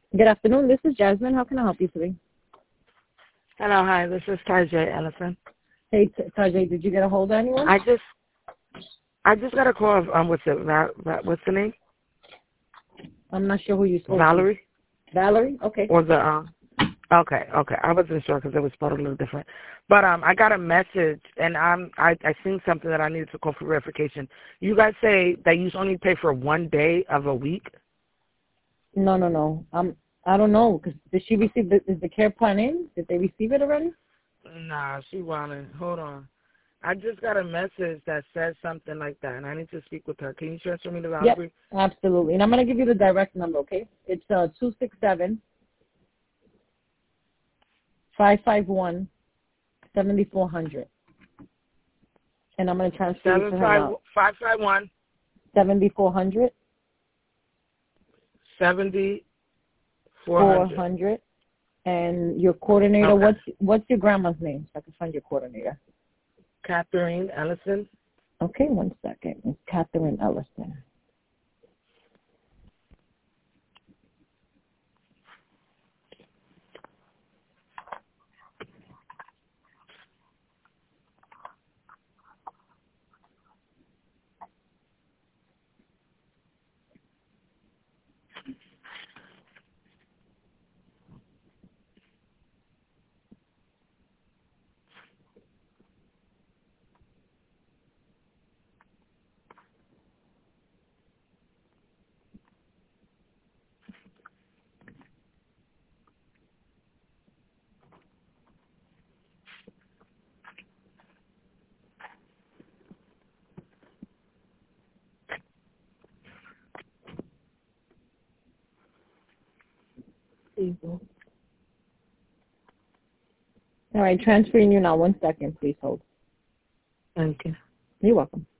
Good afternoon. This is Jasmine. How can I help you today? Hello, hi. This is Tajay Ellison. Hey, Tajay, did you get a hold of anyone? I just got a call. What's the name? I'm not sure who you spoke Valerie. to. Valerie? Okay. Or the Okay. I wasn't sure because it was spelled a little different. But I got a message and I seen something that I needed to call for verification. You guys say that you only pay for 1 day of a week. No. I don't know. Did she receive is the care plan in? Did they receive it already? Nah, she wanted. Hold on. I just got a message that says something like that, and I need to speak with her. Can you transfer me to Valerie? Yep, absolutely. And I'm going to give you the direct number, okay? It's 267-551-7400. And I'm going to transfer you to her now. 551 7400. 400. And your coordinator, Okay. what's your grandma's name so I can find your coordinator? Catherine Ellison. Okay, 1 second. It's Catherine Ellison. All right, transferring you now. 1 second, please hold. Thank you. You're welcome.